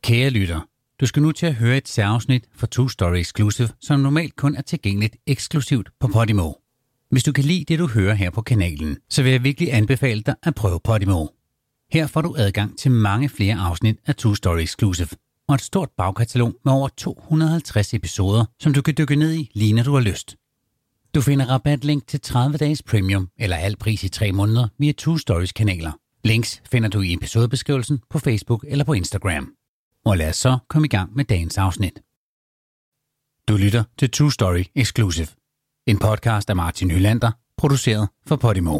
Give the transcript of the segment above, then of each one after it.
Kære lytter, du skal nu til at høre et særafsnit fra True Story Exclusive, som normalt kun er tilgængeligt eksklusivt på Podimo. Hvis du kan lide det, du hører her på kanalen, så vil jeg virkelig anbefale dig at prøve Podimo. Her får du adgang til mange flere afsnit af True Story Exclusive, og et stort bagkatalog med over 250 episoder, som du kan dykke ned i lige når du har lyst. Du finder rabatlink til 30 dages premium eller al pris i 3 måneder via True Stories kanaler. Links finder du i episodebeskrivelsen på Facebook eller på Instagram. Og lad os så komme i gang med dagens afsnit. Du lytter til True Story Exclusive, en podcast af Martin Hylander, produceret for Podimo.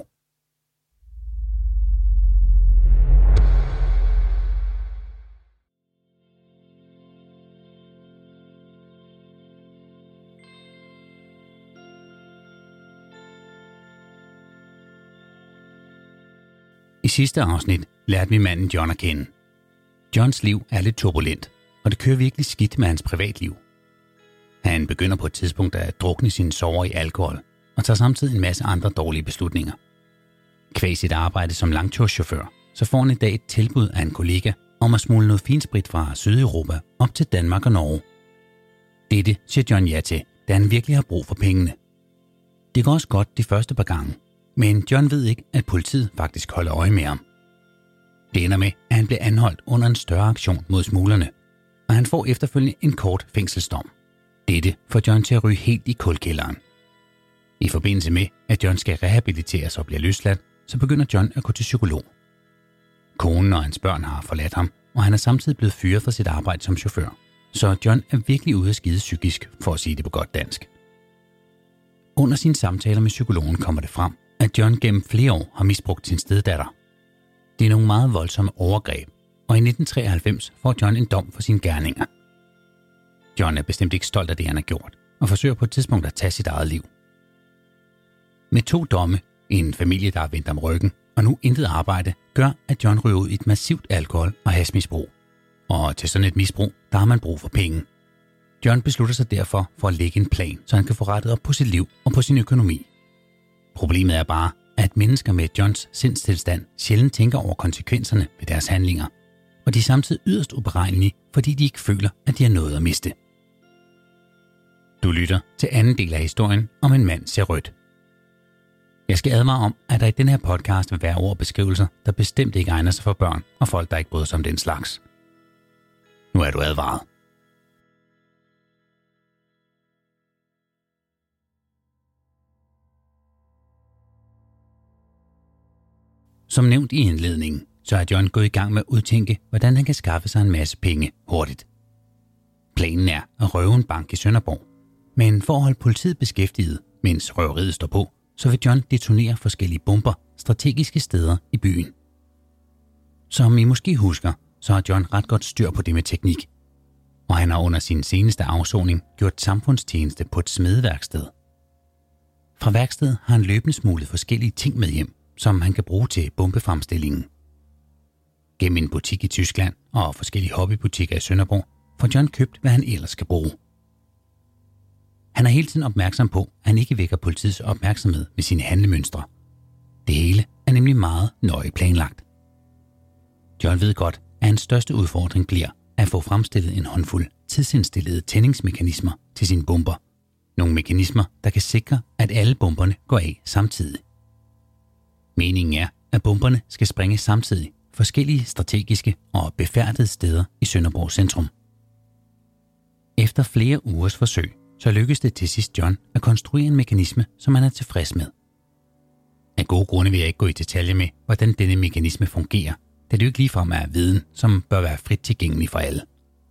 I sidste afsnit lærte vi manden John at kende. Johns liv er lidt turbulent, og det kører virkelig skidt med hans privatliv. Han begynder på et tidspunkt at drukne sine sorger i alkohol, og tager samtidig en masse andre dårlige beslutninger. Kvæg sit arbejde som langturschauffør, så får han i dag et tilbud af en kollega om at smule noget finsprit fra Sydeuropa op til Danmark og Norge. Dette siger John ja til, da han virkelig har brug for pengene. Det går også godt de første par gange, men John ved ikke, at politiet faktisk holder øje med ham. Det ender med, at han bliver anholdt under en større aktion mod smuglerne, og han får efterfølgende en kort fængselsdom. Dette får John til at ryge helt i kulkælderen. I forbindelse med, at John skal rehabiliteres og bliver løsladt, så begynder John at gå til psykolog. Konen og hans børn har forladt ham, og han er samtidig blevet fyret fra sit arbejde som chauffør. Så John er virkelig ude at skide psykisk, for at sige det på godt dansk. Under sine samtaler med psykologen kommer det frem, at John gennem flere år har misbrugt sin steddatter. Det er nogle meget voldsomme overgreb, og i 1993 får John en dom for sine gerninger. John er bestemt ikke stolt af det, han har gjort, og forsøger på et tidspunkt at tage sit eget liv. Med 2 domme, en familie, der har vendt om ryggen, og nu intet arbejde, gør, at John ryger ud i et massivt alkohol- og hashmisbrug. Og til sådan et misbrug, der har man brug for penge. John beslutter sig derfor for at lægge en plan, så han kan få rettet op på sit liv og på sin økonomi. Problemet er bare, at mennesker med Johns sindstilstand sjældent tænker over konsekvenserne ved deres handlinger, og de er samtidig yderst uberegnelige, fordi de ikke føler, at de har noget at miste. Du lytter til anden del af historien om en mand ser rødt. Jeg skal advare om, at der i den her podcast vil være ord og beskrivelser, der bestemt ikke egner sig for børn og folk, der ikke bryder sig om den slags. Nu er du advaret. Som nævnt i indledningen, så er John gået i gang med at udtænke, hvordan han kan skaffe sig en masse penge hurtigt. Planen er at røve en bank i Sønderborg, men for at holde politiet beskæftiget, mens røveriet står på, så vil John detonere forskellige bomber strategiske steder i byen. Som I måske husker, så har John ret godt styr på det med teknik, og han har under sin seneste afsoning gjort samfundstjeneste på et smedeværksted. Fra værkstedet har han løbende smuglet forskellige ting med hjem, som han kan bruge til bombefremstillingen. Gennem en butik i Tyskland og forskellige hobbybutikker i Sønderborg får John købt, hvad han ellers skal bruge. Han er hele tiden opmærksom på, at han ikke vækker politiets opmærksomhed med sine handlemønstre. Det hele er nemlig meget nøje planlagt. John ved godt, at hans største udfordring bliver at få fremstillet en håndfuld tidsindstillede tændingsmekanismer til sine bomber. Nogle mekanismer, der kan sikre, at alle bomberne går af samtidig. Meningen er, at bomberne skal springe samtidig forskellige strategiske og befærdede steder i Sønderborg centrum. Efter flere ugers forsøg, så lykkes det til sidst John at konstruere en mekanisme, som han er tilfreds med. Af gode grunde vil jeg ikke gå i detaljer med, hvordan denne mekanisme fungerer, da det jo ikke ligefrem er viden, som bør være frit tilgængelig for alle.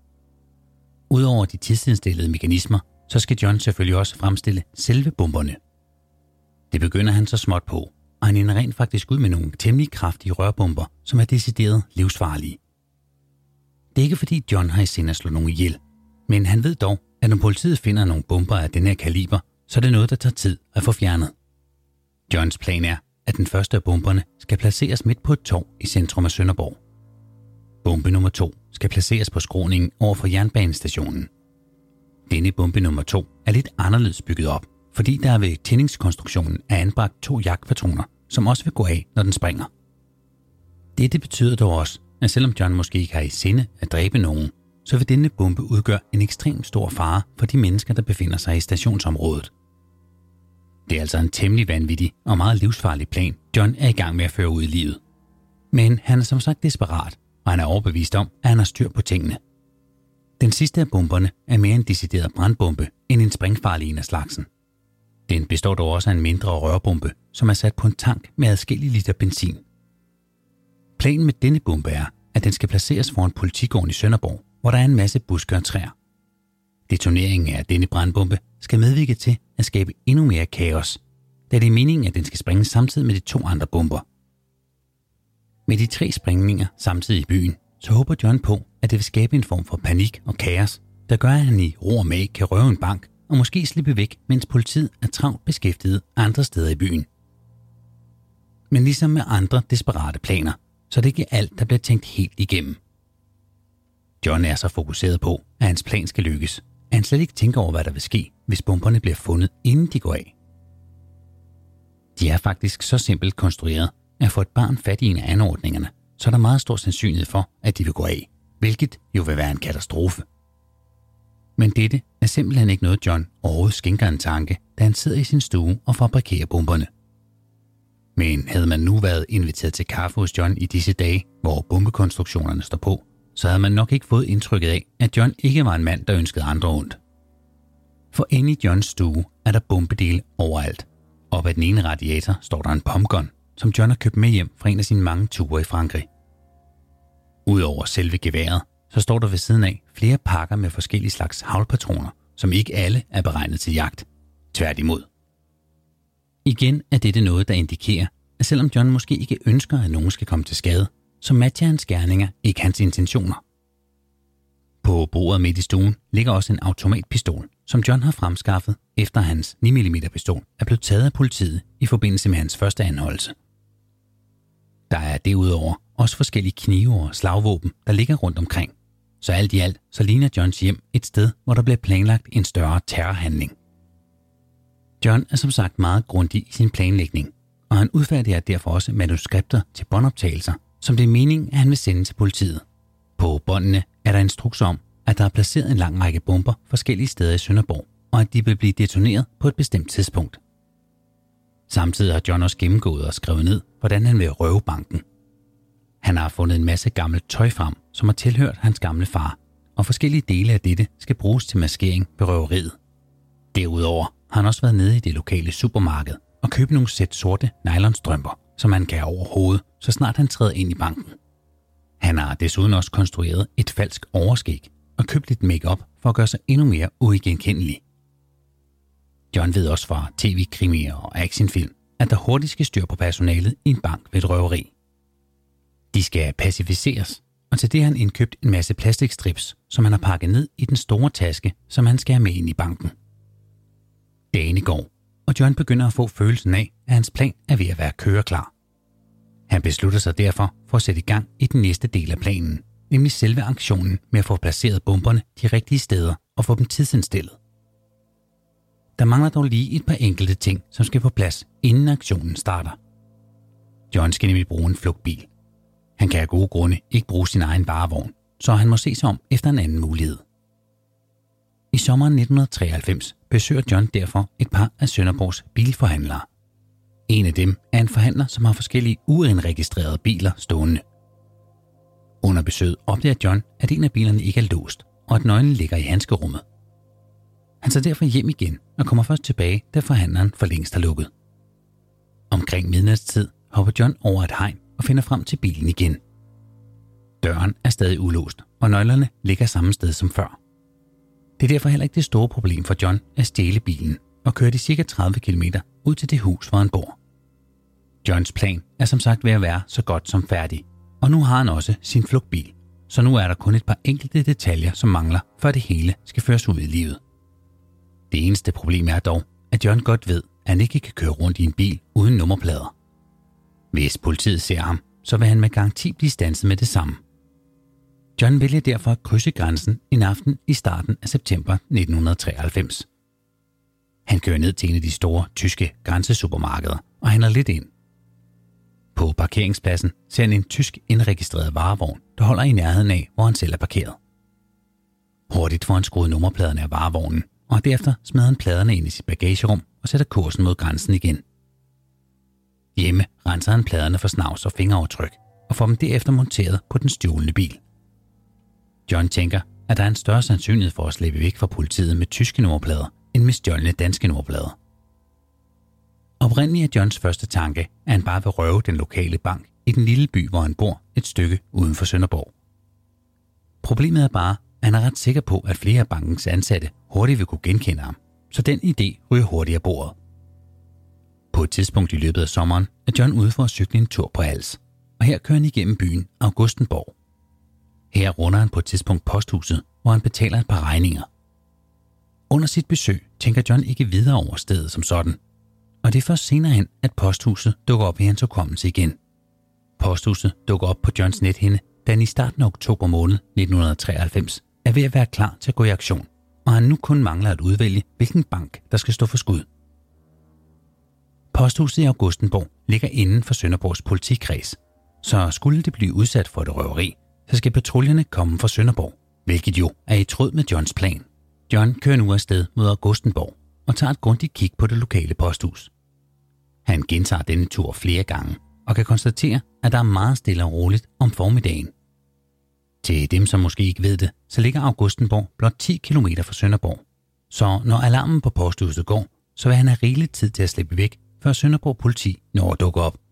Udover de tidsindstillede mekanismer, så skal John selvfølgelig også fremstille selve bomberne. Det begynder han så småt på, og han ender rent faktisk ud med nogle temmelig kraftige rørbomber, som er decideret livsfarlige. Det er ikke fordi John har i sinde at slå nogen ihjel, men han ved dog, at når politiet finder nogle bomber af den her kaliber, så er det noget, der tager tid at få fjernet. Johns plan er, at den første af bomberne skal placeres midt på et torv i centrum af Sønderborg. Bombe nummer 2 skal placeres på skråningen over for jernbanestationen. Denne bombe nummer 2 er lidt anderledes bygget op, fordi der ved tændingskonstruktionen er anbragt 2 jagtpatroner, som også vil gå af, når den springer. Dette betyder dog også, at selvom John måske ikke har i sinde at dræbe nogen, så vil denne bombe udgøre en ekstremt stor fare for de mennesker, der befinder sig i stationsområdet. Det er altså en temmelig vanvittig og meget livsfarlig plan, John er i gang med at føre ud i livet. Men han er som sagt desperat, og han er overbevist om, at han har styr på tingene. Den sidste af bomberne er mere en decideret brandbombe end en sprængfarlig en af slagsen. Den består dog også af en mindre rørbombe, som er sat på en tank med adskillige liter benzin. Planen med denne bombe er, at den skal placeres foran politigården i Sønderborg, hvor der er en masse buske og træer. Detoneringen af denne brandbombe skal medvirke til at skabe endnu mere kaos, da det er meningen, at den skal sprænge samtidig med de 2 andre bomber. Med de 3 sprængninger samtidig i byen, så håber John på, at det vil skabe en form for panik og kaos, der gør, at han i ro og mag kan røve en bank og måske slippe væk, mens politiet er travlt beskæftiget andre steder i byen. Men ligesom med andre desperate planer, så er det ikke alt, der bliver tænkt helt igennem. John er så fokuseret på, at hans plan skal lykkes, at han slet ikke tænker over, hvad der vil ske, hvis bomberne bliver fundet, inden de går af. De er faktisk så simpelt konstrueret, at få et barn fat i en af anordningerne, så er der meget stor sandsynlighed for, at de vil gå af, hvilket jo vil være en katastrofe. Men dette er simpelthen ikke noget, John overhovedet skænker en tanke, da han sidder i sin stue og fabrikerer bomberne. Men havde man nu været inviteret til kaffe hos John i disse dage, hvor bombekonstruktionerne står på, så havde man nok ikke fået indtrykket af, at John ikke var en mand, der ønskede andre ondt. For inde i Johns stue er der bombedele overalt. Op ad den ene radiator står der en pumpgun, som John har købt med hjem fra en af sine mange ture i Frankrig. Udover selve geværet, så står der ved siden af flere pakker med forskellige slags haglpatroner, som ikke alle er beregnet til jagt. Tværtimod. Igen er dette noget, der indikerer, at selvom John måske ikke ønsker, at nogen skal komme til skade, så matcher hans gerninger ikke hans intentioner. På bordet midt i stuen ligger også en automatpistol, som John har fremskaffet, efter hans 9mm pistol er blevet taget af politiet i forbindelse med hans første anholdelse. Der er derudover også forskellige knive og slagvåben, der ligger rundt omkring. Så alt i alt så ligner Johns hjem et sted, hvor der bliver planlagt en større terrorhandling. John er som sagt meget grundig i sin planlægning, og han udfærdiger derfor også manuskripter til båndoptagelser, som det er meningen, at han vil sende til politiet. På båndene er der instrukser om, at der er placeret en lang række bomber forskellige steder i Sønderborg, og at de vil blive detoneret på et bestemt tidspunkt. Samtidig har John også gennemgået og skrevet ned, hvordan han vil røve banken. Han har fundet en masse gammelt tøj frem, som har tilhørt hans gamle far, og forskellige dele af dette skal bruges til maskering ved røveriet. Derudover har han også været nede i det lokale supermarked og købt nogle sæt sorte nylonstrømper, som han kan have over hovedet, så snart han træder ind i banken. Han har desuden også konstrueret et falsk overskæg og købt lidt make-up for at gøre sig endnu mere uigenkendelig. John ved også fra tv-krimier og actionfilm, at der hurtigt skal styr på personalet i en bank ved et røveri. De skal pacificeres, og til det har han indkøbt en masse plastikstrips, som han har pakket ned i den store taske, som han skal have med ind i banken. Dagen går, og John begynder at få følelsen af, at hans plan er ved at være køreklar. Han beslutter sig derfor for at sætte i gang i den næste del af planen, nemlig selve aktionen med at få placeret bomberne de rigtige steder og få dem tidsindstillet. Der mangler dog lige et par enkelte ting, som skal på plads, inden aktionen starter. John skal nemlig bruge en flugtbil. Han kan af gode grunde ikke bruge sin egen varevogn, så han må se sig om efter en anden mulighed. I sommeren 1993 besøger John derfor et par af Sønderborgs bilforhandlere. En af dem er en forhandler, som har forskellige uindregistrerede biler stående. Under besøget opdager John, at en af bilerne ikke er låst, og at nøglen ligger i handskerummet. Han tager derfor hjem igen og kommer først tilbage, da forhandleren for længst har lukket. Omkring midnatstid hopper John over et hegn og finder frem til bilen igen. Døren er stadig ulåst, og nøglerne ligger samme sted som før. Det er derfor heller ikke det store problem for John at stjæle bilen og køre de ca. 30 km ud til det hus, hvor han bor. Johns plan er som sagt ved at være så godt som færdig, og nu har han også sin flugtbil, så nu er der kun et par enkelte detaljer, som mangler, før det hele skal føres ud i livet. Det eneste problem er dog, at John godt ved, at han ikke kan køre rundt i en bil uden nummerplader. Hvis politiet ser ham, så vil han med garanti blive standset med det samme. John vælger derfor at krydse grænsen en aften i starten af september 1993. Han kører ned til en af de store tyske grænsesupermarkeder og handler lidt ind. På parkeringspladsen ser han en tysk indregistreret varevogn, der holder i nærheden af, hvor han selv er parkeret. Hurtigt får han skruet nummerpladerne af varevognen, og derefter smider han pladerne ind i sit bagagerum og sætter kursen mod grænsen igen. Hjemme renser han pladerne for snavs og fingeraftryk og får dem derefter monteret på den stjålne bil. John tænker, at der er en større sandsynlighed for at slippe væk fra politiet med tyske nummerplader end med stjålne danske nummerplader. Oprindeligt er Johns første tanke, at han bare vil røve den lokale bank i den lille by, hvor han bor et stykke uden for Sønderborg. Problemet er bare, at han er ret sikker på, at flere af bankens ansatte hurtigt vil kunne genkende ham, så den idé ryger hurtigt af bordet. På et tidspunkt i løbet af sommeren er John ude for at cykle en tur på Als, og her kører han igennem byen Augustenborg. Her runder han på et tidspunkt posthuset, hvor han betaler et par regninger. Under sit besøg tænker John ikke videre over stedet som sådan, og det er først senere hen, at posthuset dukker op i hans hukommelse igen. Posthuset dukker op på Johns nethinde, da han i starten af oktober måned 1993 er ved at være klar til at gå i aktion, og han nu kun mangler at udvælge, hvilken bank, der skal stå for skud. Posthuset i Augustenborg ligger inden for Sønderborgs politikreds, så skulle det blive udsat for et røveri, så skal patruljerne komme fra Sønderborg, hvilket jo er i tråd med Johns plan. John kører nu afsted mod Augustenborg og tager et grundigt kig på det lokale posthus. Han gentager denne tur flere gange og kan konstatere, at der er meget stille og roligt om formiddagen. Til dem, som måske ikke ved det, så ligger Augustenborg blot 10 km fra Sønderborg. Så når alarmen på posthuset går, så vil han have rigeligt tid til at slippe væk, før Sønderborg politi når at dukke op.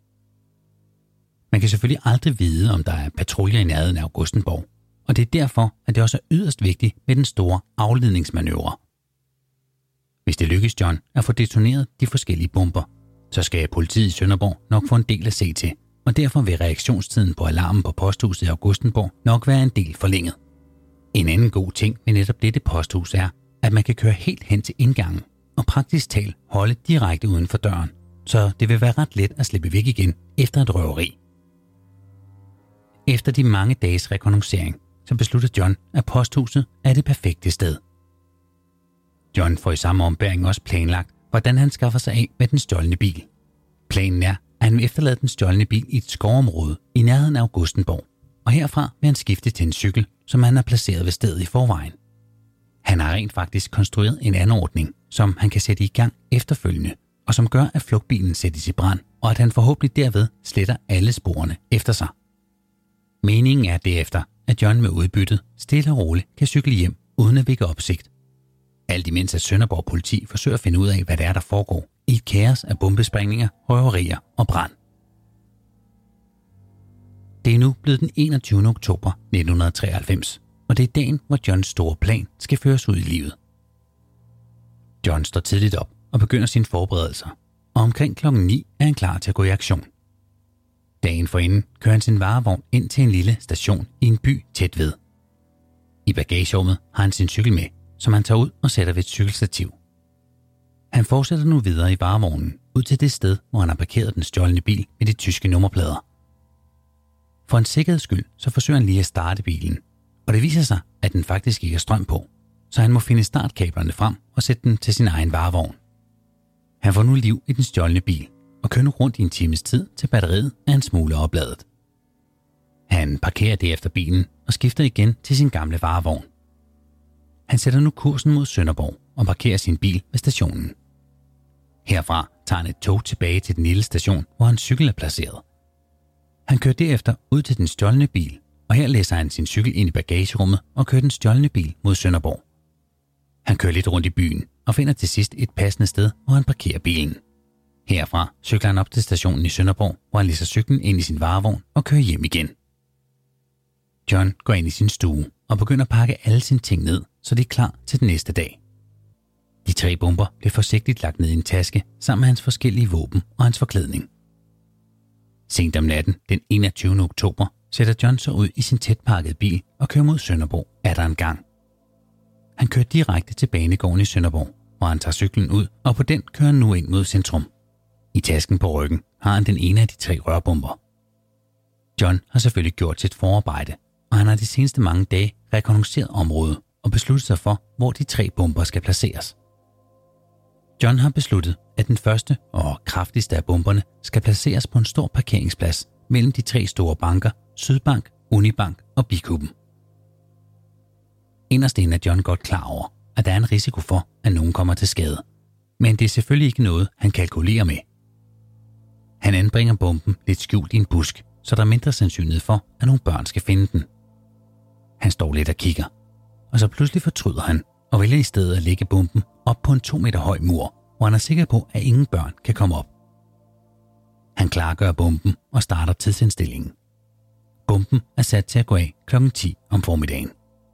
Man kan selvfølgelig aldrig vide, om der er patruljer i nærheden af Augustenborg, og det er derfor, at det også er yderst vigtigt med den store afledningsmanøvre. Hvis det lykkes John at få detoneret de forskellige bomber, så skal politiet i Sønderborg nok få en del at se til, og derfor vil reaktionstiden på alarmen på posthuset i Augustenborg nok være en del forlænget. En anden god ting med netop dette posthus er, at man kan køre helt hen til indgangen og praktisk talt holde direkte uden for døren, så det vil være ret let at slippe væk igen efter et røveri. Efter de mange dages rekognoscering, så beslutter John, at posthuset er det perfekte sted. John får i samme ombæring også planlagt, hvordan han skaffer sig af med den stjålne bil. Planen er, at han vil efterlade den stjålne bil i et skovområde i nærheden af Augustenborg, og herfra vil han skifte til en cykel, som han har placeret ved stedet i forvejen. Han har rent faktisk konstrueret en anordning, som han kan sætte i gang efterfølgende, og som gør, at flugtbilen sættes i brand, og at han forhåbentlig derved sletter alle sporene efter sig. Meningen er derefter, at John med udbyttet stille og roligt kan cykle hjem uden at vække opsigt. Alt imens at Sønderborg politi forsøger at finde ud af, hvad det er, der foregår i et kaos af bombesprængninger, røverier og brand. Det er nu blevet den 21. oktober 1993, og det er dagen, hvor Johns store plan skal føres ud i livet. John står tidligt op og begynder sine forberedelser, og omkring klokken 9 er han klar til at gå i aktion. Dagen forinden kører han sin varevogn ind til en lille station i en by tæt ved. I bagagerummet har han sin cykel med, som han tager ud og sætter ved et cykelstativ. Han fortsætter nu videre i varevognen ud til det sted, hvor han har parkeret den stjålne bil med de tyske nummerplader. For en sikkerheds skyld, så forsøger han lige at starte bilen, og det viser sig, at den faktisk ikke er strøm på, så han må finde startkablerne frem og sætte den til sin egen varevogn. Han får nu liv i den stjålne bil og kører nu rundt i en times tid til batteriet er en smule opladet. Han parkerer derefter bilen og skifter igen til sin gamle varevogn. Han sætter nu kursen mod Sønderborg og parkerer sin bil ved stationen. Herfra tager han et tog tilbage til den lille station, hvor hans cykel er placeret. Han kører derefter ud til den stjålne bil, og her læser han sin cykel ind i bagagerummet og kører den stjålne bil mod Sønderborg. Han kører lidt rundt i byen og finder til sidst et passende sted, hvor han parkerer bilen. Herfra cykler han op til stationen i Sønderborg, hvor han læser cyklen ind i sin varevogn og kører hjem igen. John går ind i sin stue og begynder at pakke alle sine ting ned, så de er klar til den næste dag. De 3 bomber bliver forsigtigt lagt ned i en taske sammen med hans forskellige våben og hans forklædning. Sent om natten, den 21. oktober, sætter John sig ud i sin tætpakkede bil og kører mod Sønderborg atter en gang. Han kører direkte til banegården i Sønderborg, hvor han tager cyklen ud, og på den kører han nu ind mod centrum. I tasken på ryggen har han den ene af de 3 rørbomber. John har selvfølgelig gjort sit forarbejde, og han har de seneste mange dage rekognosceret området og besluttet sig for, hvor de 3 bomber skal placeres. John har besluttet, at den første og kraftigste af bomberne skal placeres på en stor parkeringsplads mellem de 3 store banker, Sydbank, Unibank og Bikuben. Inderst inde er John godt klar over, at der er en risiko for, at nogen kommer til skade. Men det er selvfølgelig ikke noget, han kalkulerer med. Han anbringer bomben lidt skjult i en busk, så der er mindre sandsynlighed for, at nogle børn skal finde den. Han står lidt og kigger, og så pludselig fortryder han og vælger i stedet at lægge bomben op på en 2 meter høj mur, hvor han er sikker på, at ingen børn kan komme op. Han klargør bomben og starter tidsindstillingen. Bomben er sat til at gå af kl. 10 om formiddagen.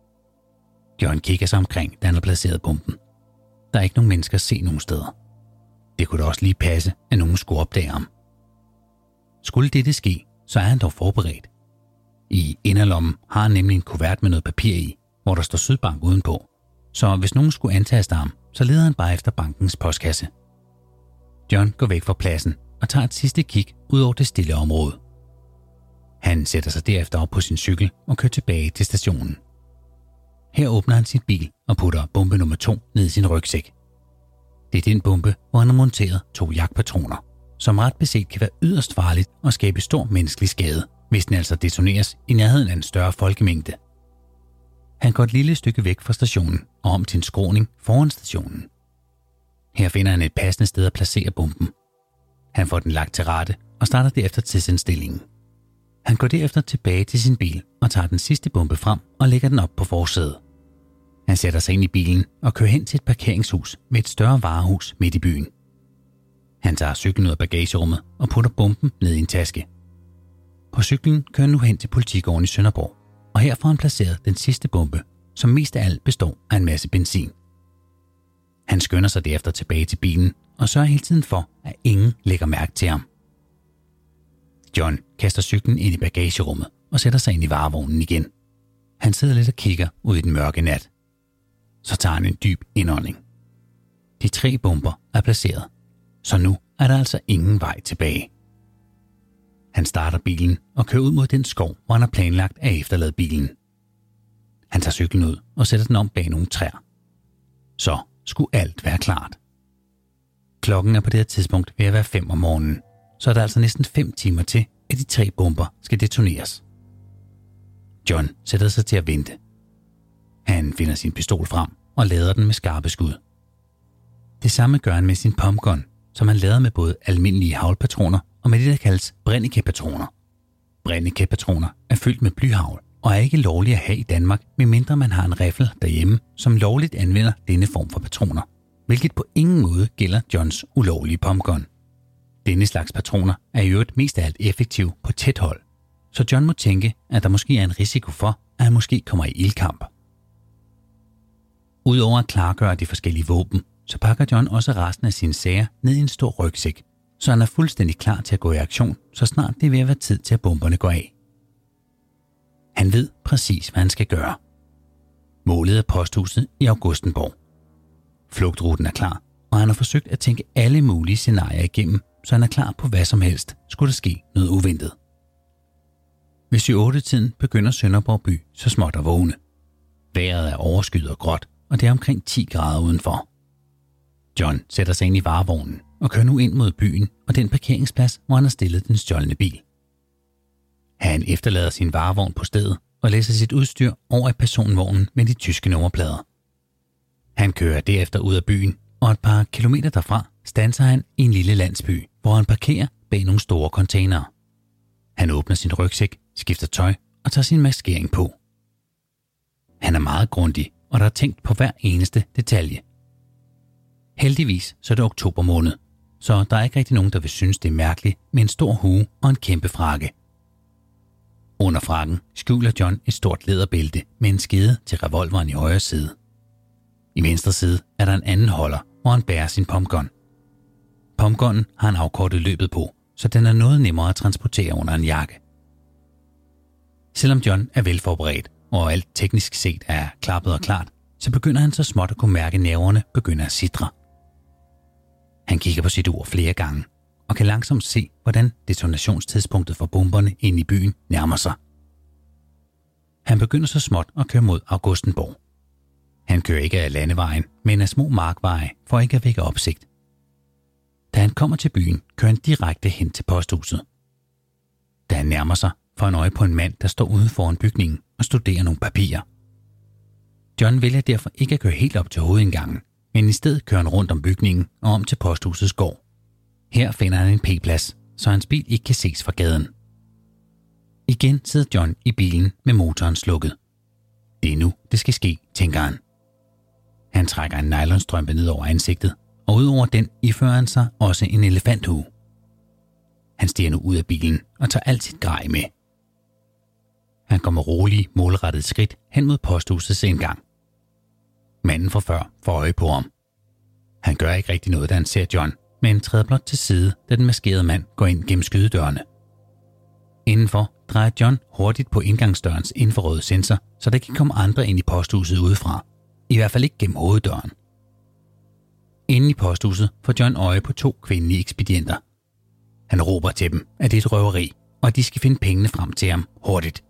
John kigger sig omkring, da han har placeret bomben. Der er ikke nogen mennesker at se nogen steder. Det kunne da også lige passe, at nogen skulle opdage ham. Skulle dette ske, så er han dog forberedt. I inderlommen har han nemlig en kuvert med noget papir i, hvor der står Sydbank udenpå. Så hvis nogen skulle antaste ham, så leder han bare efter bankens postkasse. John går væk fra pladsen og tager et sidste kig ud over det stille område. Han sætter sig derefter op på sin cykel og kører tilbage til stationen. Her åbner han sin bil og putter bombe nummer 2 ned i sin rygsæk. Det er den bombe, hvor han har monteret 2 jagtpatroner, som ret beset kan være yderst farligt og skabe stor menneskelig skade, hvis den altså detoneres i nærheden af en større folkemængde. Han går et lille stykke væk fra stationen og om til en skråning foran stationen. Her finder han et passende sted at placere bomben. Han får den lagt til rette og starter derefter tidsindstillingen. Han går derefter tilbage til sin bil og tager den sidste bombe frem og lægger den op på forsædet. Han sætter sig ind i bilen og kører hen til et parkeringshus med et større varehus midt i byen. Han tager cyklen ud af bagagerummet og putter bomben ned i en taske. På cyklen kører han nu hen til politigården i Sønderborg, og her får han placeret den sidste bombe, som mest af alt består af en masse benzin. Han skynder sig derefter tilbage til bilen og sørger hele tiden for, at ingen lægger mærke til ham. John kaster cyklen ind i bagagerummet og sætter sig ind i varevognen igen. Han sidder lidt og kigger ud i den mørke nat. Så tager han en dyb indånding. De 3 bomber er placeret, så nu er der altså ingen vej tilbage. Han starter bilen og kører ud mod den skov, hvor han har planlagt at efterlade bilen. Han tager cyklen ud og sætter den om bag nogle træer. Så skulle alt være klart. Klokken er på det her tidspunkt ved at være 5 om morgenen, så er der altså næsten 5 timer til, at de 3 bomber skal detoneres. John sætter sig til at vente. Han finder sin pistol frem og lader den med skarpe skud. Det samme gør han med sin pumpgun, som han lader med både almindelige haglpatroner og med det, der kaldes Brennecke-patroner. Brennecke-patroner er fyldt med blyhagl og er ikke lovlige at have i Danmark, medmindre man har en riffel derhjemme, som lovligt anvender denne form for patroner, hvilket på ingen måde gælder Johns ulovlige pumpgun. Denne slags patroner er i øvrigt mest af alt effektiv på tæt hold, så John må tænke, at der måske er en risiko for, at han måske kommer i ildkamp. Udover at klargøre de forskellige våben, så pakker John også resten af sine sager ned i en stor rygsæk, så han er fuldstændig klar til at gå i aktion, så snart det er ved at være tid til, at bomberne går af. Han ved præcis, hvad han skal gøre. Målet er posthuset i Augustenborg. Flugtruten er klar, og han har forsøgt at tænke alle mulige scenarier igennem, så han er klar på hvad som helst, skulle der ske noget uventet. Ved 7-8-tiden begynder Sønderborg by så småt at vågne. Vejret er overskyet og gråt, og det er omkring 10 grader udenfor. John sætter sig ind i varevognen og kører nu ind mod byen og den parkeringsplads, hvor han har stillet den stjålne bil. Han efterlader sin varevogn på stedet og læser sit udstyr over i personvognen med de tyske nummerplader. Han kører derefter ud af byen, og et par kilometer derfra standser han i en lille landsby, hvor han parkerer bag nogle store containere. Han åbner sin rygsæk, skifter tøj og tager sin maskering på. Han er meget grundig, og der er tænkt på hver eneste detalje. Heldigvis så er det oktober måned, så der er ikke rigtig nogen, der vil synes, det er mærkeligt med en stor hue og en kæmpe frakke. Under frakken skjuler John et stort læderbælte med en skede til revolveren i højre side. I venstre side er der en anden holder, hvor han bærer sin pumpgun. Pumpgunnen har han afkortet løbet på, så den er noget nemmere at transportere under en jakke. Selvom John er velforberedt, og alt teknisk set er klappet og klart, så begynder han så småt at kunne mærke nerverne begynder at sidre. Han kigger på sit ur flere gange, og kan langsomt se, hvordan detonationstidspunktet for bomberne inde i byen nærmer sig. Han begynder så småt at køre mod Augustenborg. Han kører ikke af landevejen, men af små markveje for ikke at vække opsigt. Da han kommer til byen, kører han direkte hen til posthuset. Da han nærmer sig, får han øje på en mand, der står ude foran bygningen og studerer nogle papirer. John vælger derfor ikke at køre helt op til hovedindgangen, men i stedet kører han rundt om bygningen og om til posthusets gård. Her finder han en p-plads, så hans bil ikke kan ses fra gaden. Igen sidder John i bilen med motoren slukket. Det er nu, det skal ske, tænker han. Han trækker en nylonstrømpe ned over ansigtet, og ud over den ifører han sig også en elefanthue. Han stiger nu ud af bilen og tager alt sit grej med. Han kommer rolig, målrettet skridt hen mod posthusets indgang. Manden fra før får øje på ham. Han gør ikke rigtig noget, da han ser John, men træder blot til side, da den maskerede mand går ind gennem skydedørene. Indenfor drejer John hurtigt på indgangsdørens infrarøde sensor, så der kan komme andre ind i posthuset udefra. I hvert fald ikke gennem hoveddøren. Inde i posthuset får John øje på 2 kvindelige ekspedienter. Han råber til dem, at det er et røveri, og at de skal finde pengene frem til ham hurtigt.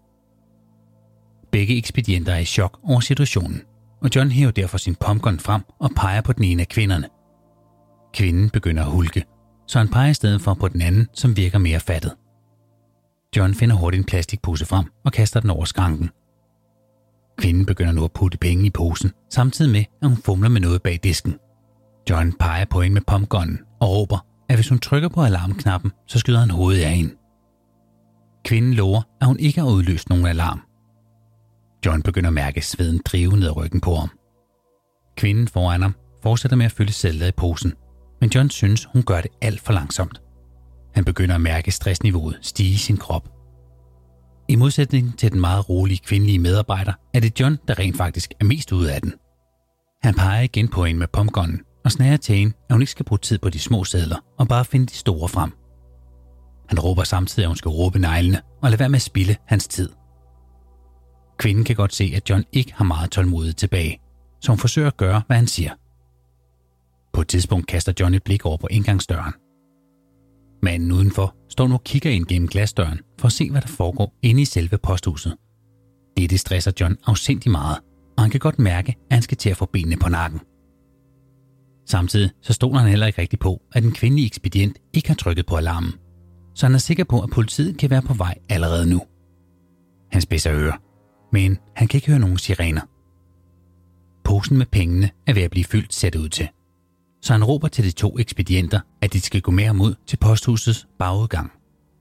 Begge ekspedienter er i chok over situationen, og John hæver derfor sin pumpgun frem og peger på den ene af kvinderne. Kvinden begynder at hulke, så han peger i stedet for på den anden, som virker mere fattet. John finder hurtigt en plastikpose frem og kaster den over skranken. Kvinden begynder nu at putte penge i posen, samtidig med, at hun fumler med noget bag disken. John peger på hende med pumpgunnen og råber, at hvis hun trykker på alarmknappen, så skyder han hovedet af hende. Kvinden lover, at hun ikke har udløst nogen alarm. John begynder at mærke sveden drive ned ad ryggen på ham. Kvinden foran ham fortsætter med at fylde sedler i posen, men John synes, hun gør det alt for langsomt. Han begynder at mærke stressniveauet stige i sin krop. I modsætning til den meget rolige kvindelige medarbejder, er det John, der rent faktisk er mest ude af den. Han peger igen på hende med pumpgunnen og snager til hende, at hun ikke skal bruge tid på de små sedler og bare finde de store frem. Han råber samtidig, at hun skal råbe neglene og lade være med at spilde hans tid. Kvinden kan godt se, at John ikke har meget tålmodighed tilbage, så hun forsøger at gøre, hvad han siger. På et tidspunkt kaster John et blik over på indgangsdøren. Manden udenfor står nu og kigger ind gennem glasdøren for at se, hvad der foregår inde i selve posthuset. Det stresser John afsindig meget, og han kan godt mærke, at han skal til at få benene på nakken. Samtidig så stoler han heller ikke rigtig på, at den kvindelige ekspedient ikke har trykket på alarmen, så han er sikker på, at politiet kan være på vej allerede nu. Han spidser ører, men han kan ikke høre nogen sirener. Posen med pengene er ved at blive fyldt, ser det ud til, så han råber til de 2 ekspedienter, at de skal gå med ham ud til posthusets bagudgang.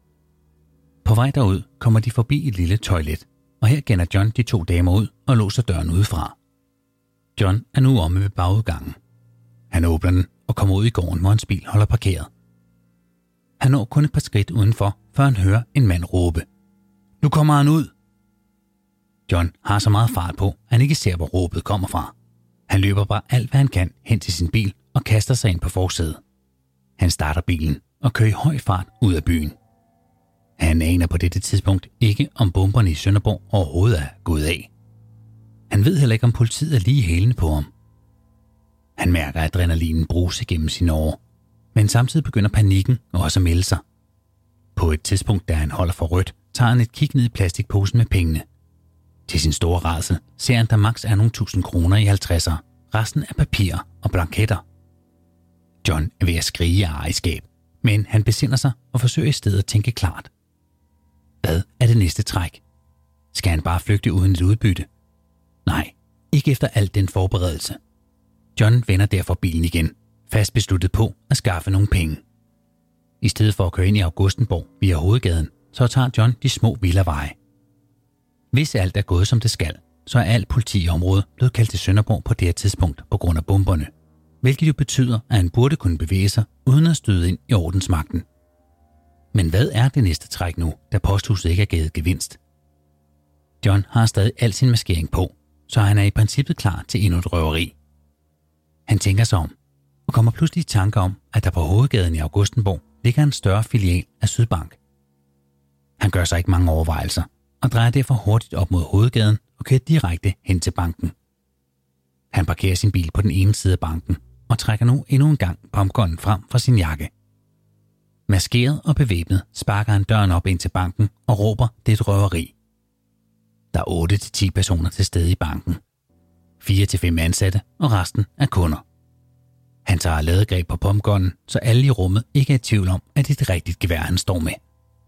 På vej derud kommer de forbi et lille toilet, og her gænder John de 2 damer ud og låser døren udefra. John er nu omme ved bagudgangen. Han åbner den og kommer ud i gården, hvor hans bil holder parkeret. Han når kun et par skridt udenfor, før han hører en mand råbe. Nu kommer han ud! John har så meget fart på, at han ikke ser, hvor råbet kommer fra. Han løber bare alt, hvad han kan hen til sin bil og kaster sig ind på forsædet. Han starter bilen og kører i høj fart ud af byen. Han aner på dette tidspunkt ikke, om bomberne i Sønderborg overhovedet er gået af. Han ved heller ikke, om politiet er lige i hælene på ham. Han mærker adrenalinen bruse gennem sine årer, men samtidig begynder panikken også at melde sig. På et tidspunkt, da han holder for rødt, tager han et kig ned i plastikposen med pengene. Til sin store rædsel ser han, der maks er nogle 1000 kroner i 50'er. Resten er papirer og blanketter. John er ved at skrige af ejerskab, men han besinder sig og forsøger i stedet at tænke klart. Hvad er det næste træk? Skal han bare flygte uden et udbytte? Nej, ikke efter al den forberedelse. John vender derfor bilen igen, fast besluttet på at skaffe nogle penge. I stedet for at køre ind i Augustenborg via hovedgaden, så tager John de små villaveje. Hvis alt er gået som det skal, så er alt politi i området blevet kaldt til Sønderborg på det her tidspunkt på grund af bomberne, hvilket jo betyder, at han burde kunne bevæge sig uden at støde ind i ordensmagten. Men hvad er det næste træk nu, da posthuset ikke er givet gevinst? John har stadig al sin maskering på, så han er i princippet klar til endnu et røveri. Han tænker sig om, og kommer pludselig i tanke om, at der på hovedgaden i Augustenborg ligger en større filial af Sydbank. Han gør sig ikke mange overvejelser, og drejer derfor hurtigt op mod hovedgaden og kører direkte hen til banken. Han parkerer sin bil på den ene side af banken og trækker nu endnu en gang pumpgunnen frem fra sin jakke. Maskeret og bevæbnet sparker han døren op ind til banken og råber, det er et røveri. Der er 8-10 personer til stede i banken. 4-5 ansatte og resten er kunder. Han tager ladegreb på pumpgunnen, så alle i rummet ikke er i tvivl om, at det er et rigtigt gevær, han står med.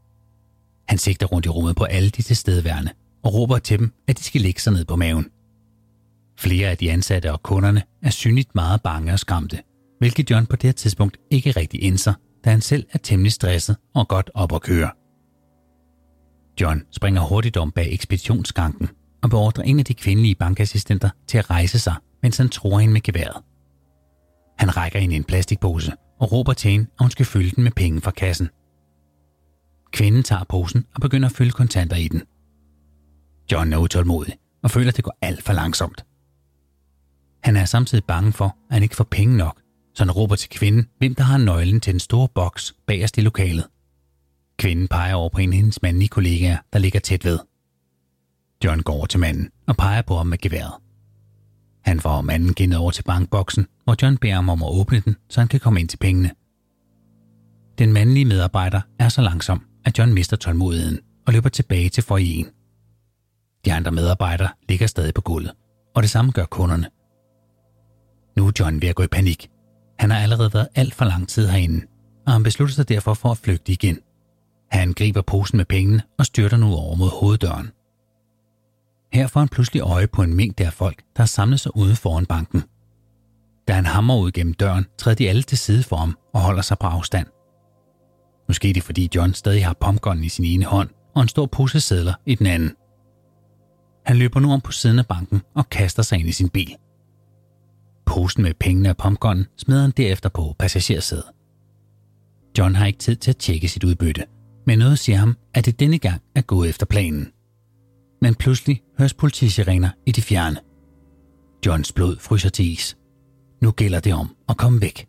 Han sigter rundt i rummet på alle de tilstedeværende og råber til dem, at de skal lægge sig ned på maven. Flere af de ansatte og kunderne er synligt meget bange og skræmte, hvilket John på det her tidspunkt ikke rigtig indser, da han selv er temmelig stresset og godt op at køre. John springer hurtigt om bag ekspeditionsskranken og beordrer en af de kvindelige bankassistenter til at rejse sig, mens han truer hende med geværet. Han rækker hende en plastikpose og råber til hende, at hun skal fylde den med penge fra kassen. Kvinden tager posen og begynder at fylde kontanter i den. John er utålmodig og føler, at det går alt for langsomt. Han er samtidig bange for, at han ikke får penge nok, så han råber til kvinden, hvem der har nøglen til den store boks bagerst i lokalet. Kvinden peger over på en af hendes mandlige kollegaer, der ligger tæt ved. John går over til manden og peger på ham med geværet. Han får manden gennet over til bankboksen, hvor John beder ham om at åbne den, så han kan komme ind til pengene. Den mandlige medarbejder er så langsom, at John mister tålmodigheden og løber tilbage til foyeren. De andre medarbejdere ligger stadig på gulvet, og det samme gør kunderne. Nu er John ved at gå i panik. Han har allerede været alt for lang tid herinde, og han beslutter sig derfor for at flygte igen. Han griber posen med pengene og styrter nu over mod hoveddøren. Her får han pludselig øje på en mængde af folk, der har samlet sig ude foran banken. Da han hamrer ud gennem døren, træder de alle til side for ham og holder sig på afstand. Måske er det fordi John stadig har pumpgunnen i sin ene hånd og en stor pose sedler i den anden. Han løber nu om på siden af banken og kaster sig ind i sin bil. Posen med pengene og pumpgunnen smider han derefter på passagersædet. John har ikke tid til at tjekke sit udbytte, men noget siger ham, at det denne gang er gået efter planen. Men pludselig høres politisirener i det fjerne. Johns blod fryser til is. Nu gælder det om at komme væk.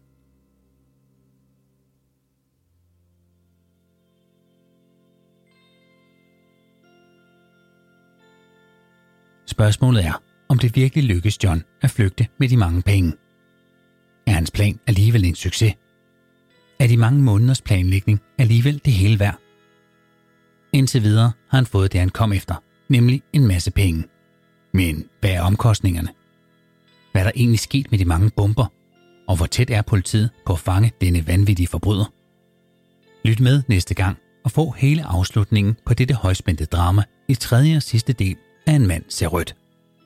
Spørgsmålet er, om det virkelig lykkes John at flygte med de mange penge. Er hans plan alligevel en succes? Er de mange måneders planlægning alligevel det hele værd? Indtil videre har han fået det, han kom efter, nemlig en masse penge. Men hvad er omkostningerne? Hvad er der egentlig sket med de mange bomber? Og hvor tæt er politiet på at fange denne vanvittige forbryder? Lyt med næste gang og få hele afslutningen på dette højspændte drama i tredje og sidste del af En mand ser rødt.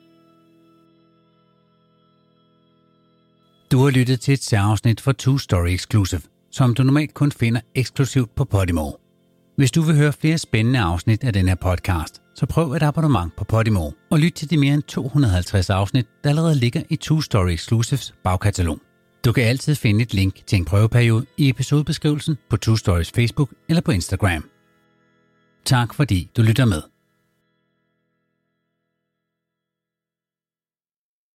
Du har lyttet til et særafsnit for Two Story Exclusive, som du normalt kun finder eksklusivt på Podimo. Hvis du vil høre flere spændende afsnit af den her podcast, så prøv et abonnement på Podimo og lyt til de mere end 250 afsnit, der allerede ligger i Two Story Exclusives bagkatalog. Du kan altid finde et link til en prøveperiode i episodebeskrivelsen på Two Stories Facebook eller på Instagram. Tak fordi du lytter med.